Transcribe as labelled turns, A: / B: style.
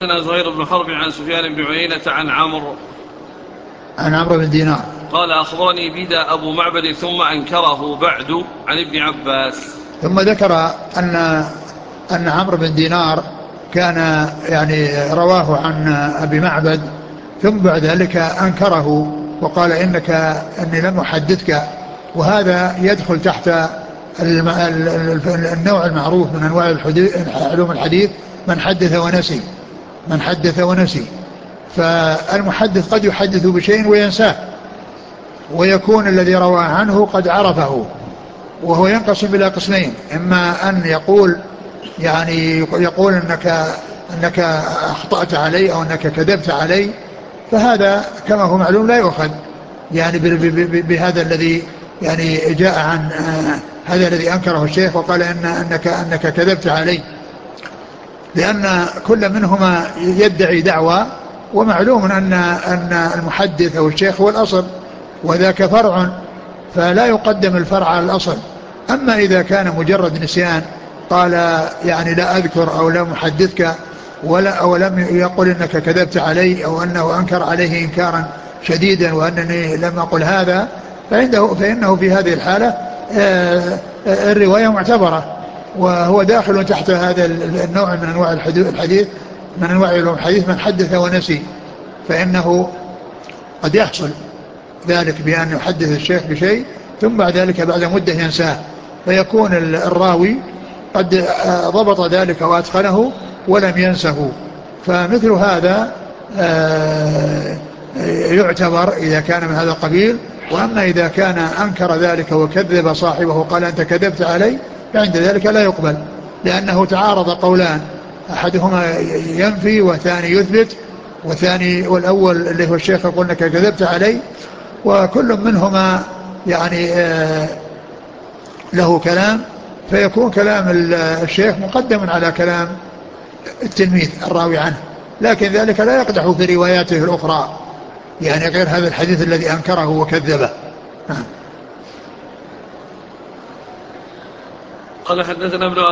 A: زهير بن حرب عن سفيان بن عيينة
B: عن عمرو بن دينار
A: قال أخبرني بدا أبو معبد ثم أنكره بعد عن ابن عباس.
B: ثم ذكر أن عمرو بن دينار كان يعني رواه عن أبي معبد، ثم بعد ذلك أنكره وقال إني لم أحدثك. وهذا يدخل تحت النوع المعروف من أنواع علوم الحديث، من حدث ونسي. فالمحدث قد يحدث بشيء وينساه، ويكون الذي روى عنه قد عرفه، وهو ينقسم إلى قسمين: إما أن يقول أنك أخطأت علي أو أنك كذبت علي، فهذا كما هو معلوم لا يؤخذ يعني بهذا الذي يعني جاء عن هذا الذي أنكره الشيخ وقال أنك كذبت علي، لأن كل منهما يدعي دعوى، ومعلوم أن المحدث أو الشيخ هو الأصل وذاك فرع، فلا يقدم الفرع على الأصل. أما إذا كان مجرد نسيان قال يعني لا أذكر أو لا محدثك أو لم يقل إنك كذبت علي أو أنه أنكر عليه إنكارا شديدا وأنني لم أقل هذا، فإنه في هذه الحالة الرواية معتبرة، وهو داخل تحت هذا النوع من أنواع الحديث، من أنواع علوم الحديث: من حدث ونسي. فإنه قد يحصل ذلك بأن يحدث الشيخ بشيء ثم بعد ذلك بعد مدة ينساه، فيكون الراوي قد ضبط ذلك وأتقنه ولم ينسه. فمثل هذا يعتبر إذا كان من هذا القبيل. وأما إذا كان أنكر ذلك وكذب صاحبه وقال أنت كذبت علي، فعند ذلك لا يقبل، لأنه تعارض قولان: أحدهما ينفي والثاني يثبت، والأول اللي هو الشيخ يقول أنك كذبت علي، وكل منهما يعني له كلام، فيكون كلام الشيخ مقدم على كلام التلميذ الراوي عنه، لكن ذلك لا يقدح في رواياته الأخرى، يعني غير هذا الحديث الذي أنكره وكذبه.
A: قال حدثنا ابن